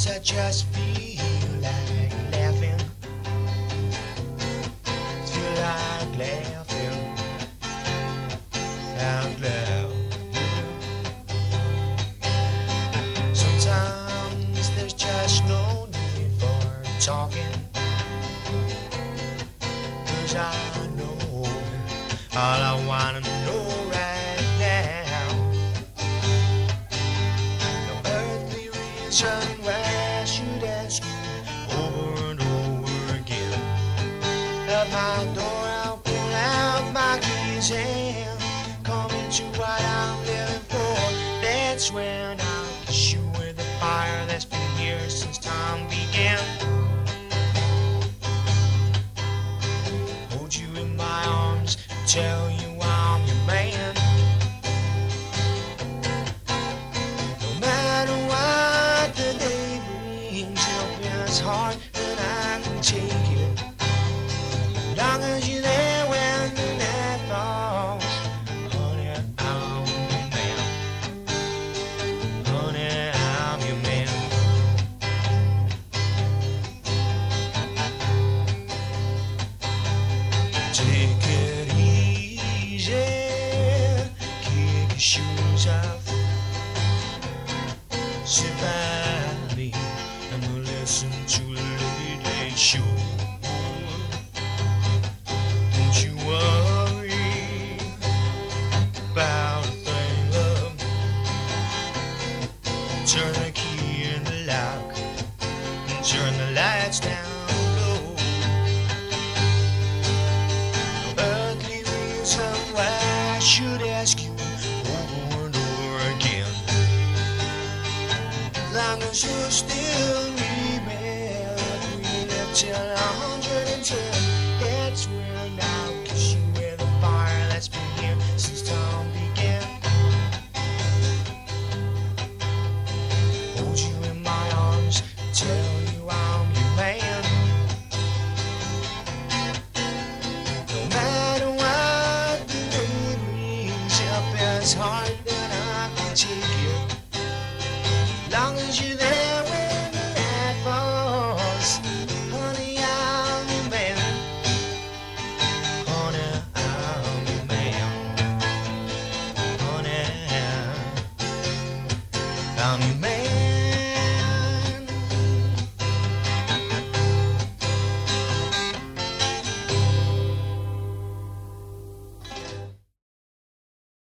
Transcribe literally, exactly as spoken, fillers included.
I just feel like laughing. Feel like laughing out loud. Sometimes there's just no need for talking, 'cause I know all I wanna know right now. No earthly reason why I should ask you over and over again. At my door I'll pull out my keys and come into what I'm living for. That's when I'll kiss you with the fire that's been here since time began. Hold you in my arms, tell you I'm your man. No matter what the day brings, help is hard and I can take it. As long as you're there when the night falls, honey, I'm your man. Honey, I'm your man. Take